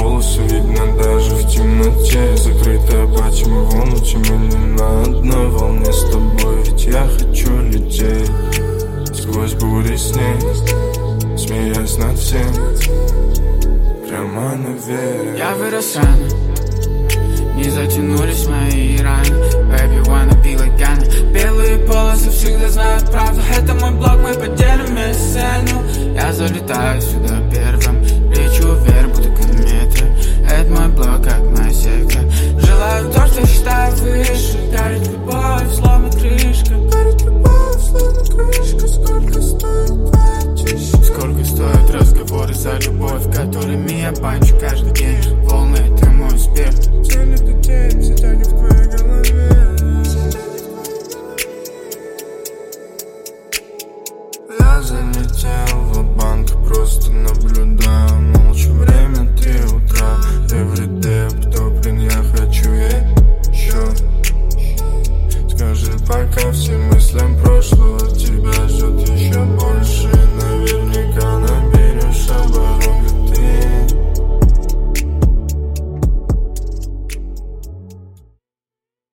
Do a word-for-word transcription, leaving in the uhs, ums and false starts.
волосы видно даже в темноте. Закрытая почему волнуем или на одной волне с тобой. Ведь я хочу лететь сквозь бури снег, смеясь над всем, прямо наверх. Я вырос рано, не затянулись мои раны. Baby, wanna be like Ghana. Белые полосы всегда знают правду. Это мой блог, мы поделим сцену. Я залетаю сюда первым, лечу вверх, буду кометы. Это мой блог, как моя секта. Желаю то, что считаю выше. Горит любовь, словно крышка. Горит любовь, словно крышка. Сколько стоит твоя тишина? Сколько стоят разговоры за любовь, которыми я банчу каждый день?